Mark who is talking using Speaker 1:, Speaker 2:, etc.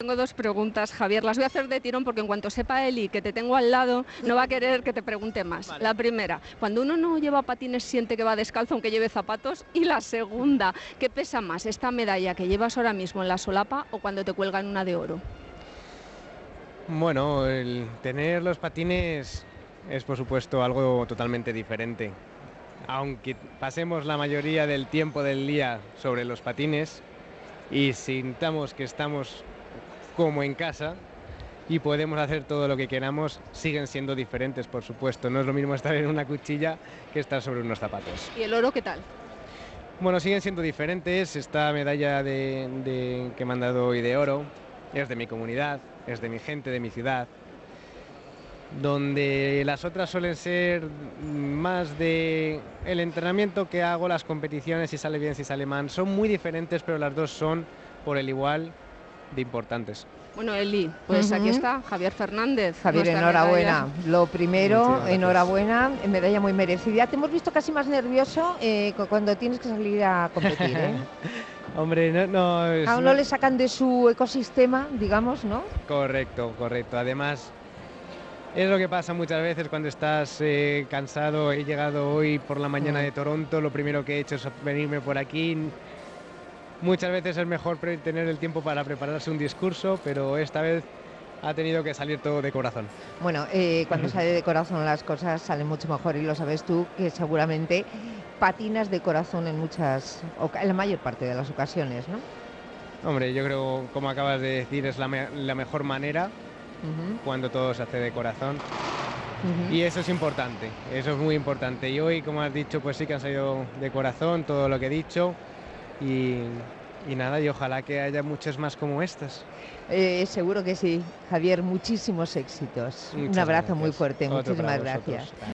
Speaker 1: tengo dos preguntas, Javier. Las voy a hacer de tirón porque en cuanto sepa Eli que te tengo al lado, no va a querer que te pregunte más.
Speaker 2: Vale.
Speaker 1: La primera, cuando uno no lleva patines siente que va descalzo aunque lleve zapatos. Y la segunda, ¿qué pesa más, esta medalla que llevas ahora mismo en la solapa o cuando te cuelgan una de oro?
Speaker 2: Bueno, el tener los patines es por supuesto algo totalmente diferente. Aunque pasemos la mayoría del tiempo del día sobre los patines y sintamos que estamos como en casa y podemos hacer todo lo que queramos, siguen siendo diferentes, por supuesto. No es lo mismo estar en una cuchilla que estar sobre unos zapatos.
Speaker 1: ¿Y el oro qué tal?
Speaker 2: Bueno, siguen siendo diferentes. Esta medalla que me han dado hoy de oro es de mi comunidad, es de mi gente, de mi ciudad, donde las otras suelen ser más de el entrenamiento que hago, las competiciones, si sale bien, si sale mal. Son muy diferentes, pero las dos son por el igual de importantes.
Speaker 1: Bueno, Eli, pues aquí está Javier Fernández.
Speaker 3: Javier,
Speaker 1: nuestra
Speaker 3: enhorabuena.
Speaker 1: medalla.
Speaker 3: Lo primero,
Speaker 2: Gracias.
Speaker 3: enhorabuena, medalla muy merecida. Te hemos visto casi más nervioso cuando tienes que salir a competir, ¿eh?
Speaker 2: Hombre, no es
Speaker 3: A uno le sacan de su ecosistema, digamos, ¿no?
Speaker 2: Correcto, correcto. Además, es lo que pasa muchas veces cuando estás cansado. He llegado hoy por la mañana de Toronto, lo primero que he hecho es venirme por aquí. Muchas veces es mejor tener el tiempo para prepararse un discurso, pero esta vez ha tenido que salir todo de corazón.
Speaker 3: Bueno, cuando sale de corazón las cosas salen mucho mejor y lo sabes tú, que seguramente patinas de corazón en la mayor parte de las ocasiones, ¿no?
Speaker 2: Hombre, yo creo, como acabas de decir, es la mejor manera cuando todo se hace de corazón. Y eso es importante, eso es muy importante. Y hoy, como has dicho, pues sí que han salido de corazón todo lo que he dicho. Y nada, y ojalá que haya muchos más como estas.
Speaker 3: Seguro que sí. Javier, muchísimos éxitos. Un
Speaker 2: Muchas
Speaker 3: abrazo
Speaker 2: gracias.
Speaker 3: muy fuerte,
Speaker 2: Otro para
Speaker 3: muchísimas
Speaker 2: vosotros.
Speaker 3: gracias.